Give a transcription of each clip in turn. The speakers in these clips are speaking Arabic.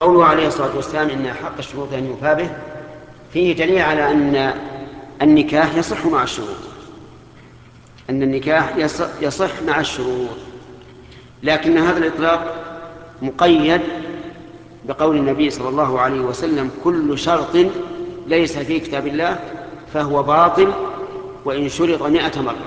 قوله عليه الصلاة والسلام إن أحق الشروط أن يوفى به فيه دليل على أن النكاح يصح مع الشروط، أن النكاح يصح مع الشروط، لكن هذا الإطلاق مقيد بقول النبي صلى الله عليه وسلم كل شرط ليس في كتاب الله فهو باطل وإن شرط 100 مرة،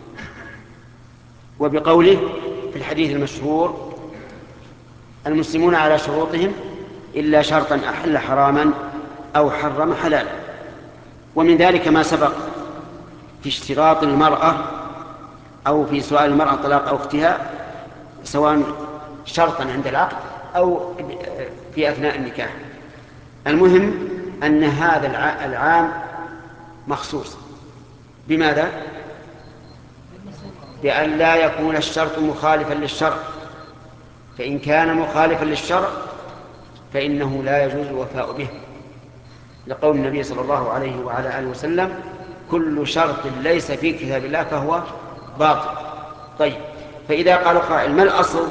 وبقوله في الحديث المشهور المسلمون على شروطهم إلا شرطا أحل حراما أو حرم حلالا. ومن ذلك ما سبق في اشتراط المرأة أو في سؤال المرأة طلاق أو اختها، سواء شرطا عند العقد أو في أثناء النكاح. المهم أن هذا العام مخصوص بماذا؟ بأن لا يكون الشرط مخالفا للشرع، فإن كان مخالفا للشرع فإنه لا يجوز الوفاء به، لقول النبي صلى الله عليه وعلى آله وسلم كل شرط ليس في كتاب الله فهو باطل. طيب، فإذا قال قائل ما الأصل؟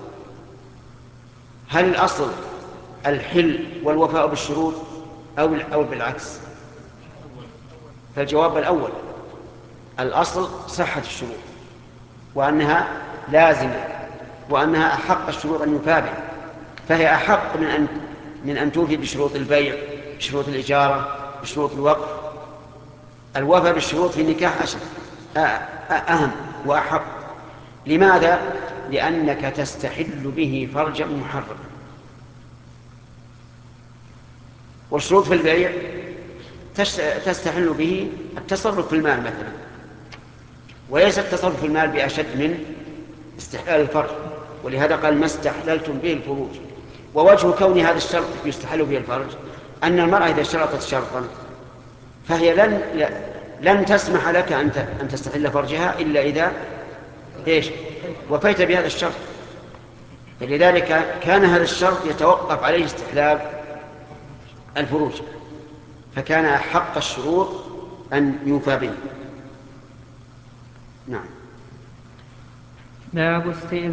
هل الأصل الحل والوفاء بالشروط أو بالعكس؟ فالجواب الأول، الأصل صحة الشروط وأنها لازمة وأنها أحق الشروط أن يوفى به، فهي أحق من أن توفي بشروط البيع، بشروط الإجارة، بشروط الوقف. الوفاء بالشروط في النكاح أهم وأحق. لماذا؟ لأنك تستحل به فرجا محرما. والشروط في البيع تستحل به التصرف في المال مثلا، وليس التصرف في المال بأشد من استحلال الفرج، ولهذا قال ما استحللتم به الفروج. ووجه كون هذا الشرط يستحل به الفرج أن المرأة إذا اشترطت شرطا فهي لن تسمح لك أن تستحل فرجها إلا إذا وفيت بهذا الشرط، فلذلك كان هذا الشرط يتوقف عليه استحلال الفروج، فكان أحق الشروط أن يوفى به. نعم. باب